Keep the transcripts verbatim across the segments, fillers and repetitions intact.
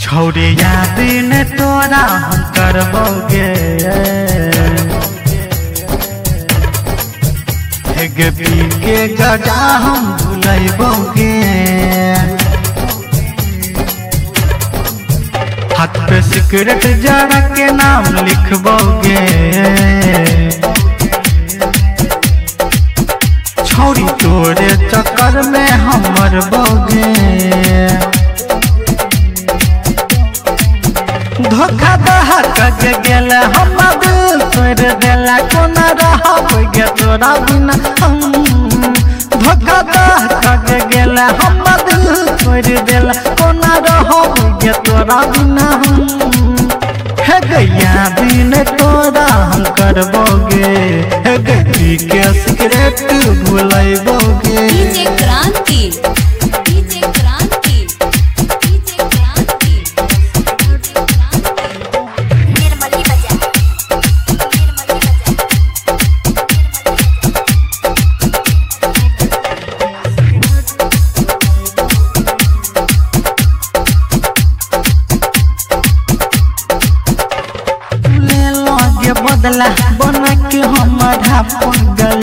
छोड़ी याद ने तोरा हम करबोगे हेगे पी के गजा हम भुलैबोगे हाथ पे सिगरेट जरा के नाम लिखबोगे छोड़ी तोरे चक्कर में हम मरबोगे धोखा दहा के गेल हम दिल तोड़ देला कोना रहबोगे तोरा बिना हम धोखा दहा के गेल हम दिल तोड़ देला कोना रहबोगे तोरा बिना हम हे गैया दिन तोरा हम करबोगे हे गई के सिगरेट भुलैबोगे DJ Kranti DJ Kranti DJ Kranti Nirmali बजा निर्मली बजा ले लगे बदला बना के हमारा पगल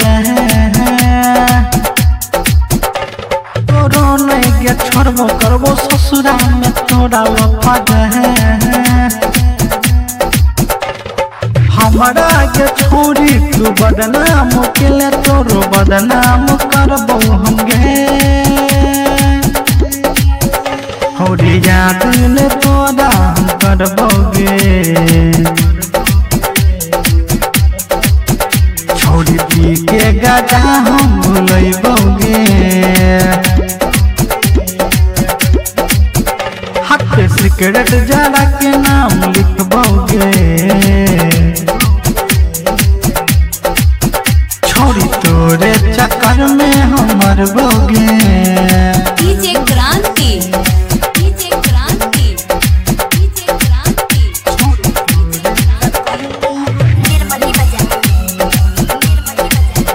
तोरो नहीं गे छोड़बो करबो ससुरा में तोरा वफाद हमारा के छोड़ी तू बदनाम के ले तोरो बदनाम करबो हम गे होरी याद ने तोरा हम करबोगे छोड़ी पी के गजा हम भुलैबोगे हाथ पे सिगरेट जरा के नाम लिखबोगे छोड़ी तोरे चक्कर में हम मरबोगे DJ Kranti DJ Kranti DJ Kranti Nirmali बजा निर्मली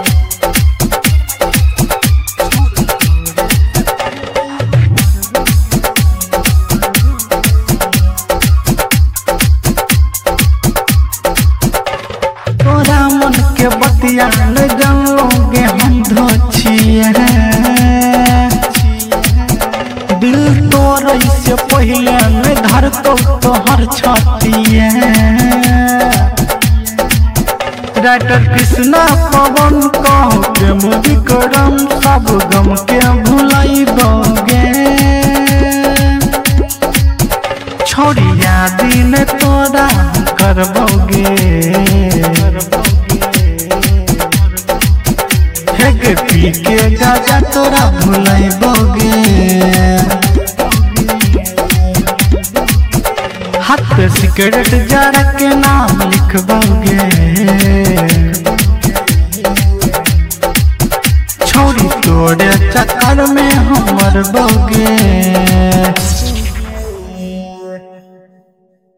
तोरा मन के बतिया ले जानलोगे हम धोछिए दिल तोरे से पहले में धरतो तोहर छतिए राइटर कृष्णा पवन कहो के मुझी करम सब गम के भुलैबोगे छोड़ी याद ने तोरा करबोगे हेगे पी के गाजा तोरा भुलैबोगे हाथ पे सिगरेट जरा के नाम लिखबोगे छोड़ी तोरे चक्कर में हम मरबोगे।